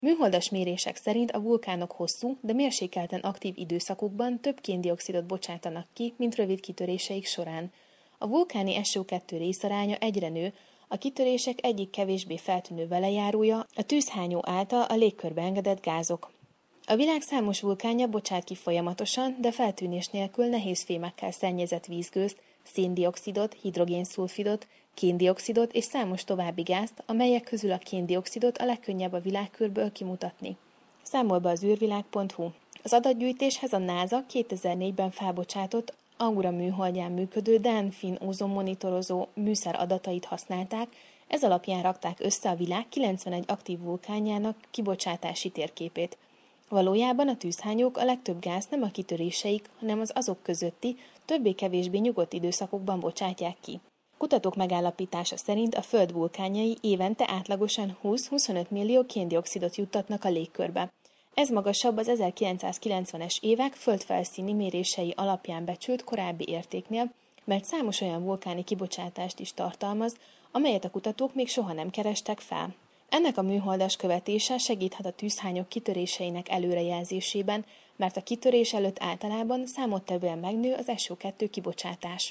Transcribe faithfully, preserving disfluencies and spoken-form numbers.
Műholdas mérések szerint a vulkánok hosszú, de mérsékelten aktív időszakukban több kén-dioxidot bocsátanak ki, mint rövid kitöréseik során. A vulkáni es o kettő részaránya egyre nő, a kitörések egyik kevésbé feltűnő velejárója a tűzhányó által a légkörbe engedett gázok. A világ számos vulkánja bocsát ki folyamatosan, de feltűnés nélkül nehéz fémekkel szennyezett vízgőzt, széndioxidot, hidrogénszulfidot, kén-dioxidot és számos további gázt, amelyek közül a kén-dioxidot a legkönnyebb a világkörből kimutatni. Számol be az űrvilág pont hu. Az adatgyűjtéshez a NASA kétezer-négyben felbocsátott Aura műholdján működő DAN-Finn ózonmonitorozó műszer adatait használták, ez alapján rakták össze a világ kilencvenegy aktív vulkánjának kibocsátási térképét. Valójában a tűzhányók a legtöbb gáz nem a kitöréseik, hanem az azok közötti, többé-kevésbé nyugodt időszakokban bocsátják ki. Kutatók megállapítása szerint a Föld vulkánjai évente átlagosan húsz-huszonöt millió kén-dioxidot juttatnak a légkörbe. Ez magasabb az ezerkilencszázkilencvenes évek földfelszíni mérései alapján becsült korábbi értéknél, mert számos olyan vulkáni kibocsátást is tartalmaz, amelyet a kutatók még soha nem kerestek fel. Ennek a műholdas követése segíthet a tűzhányok kitöréseinek előrejelzésében, mert a kitörés előtt általában számottevően megnő az es o kettő kibocsátás.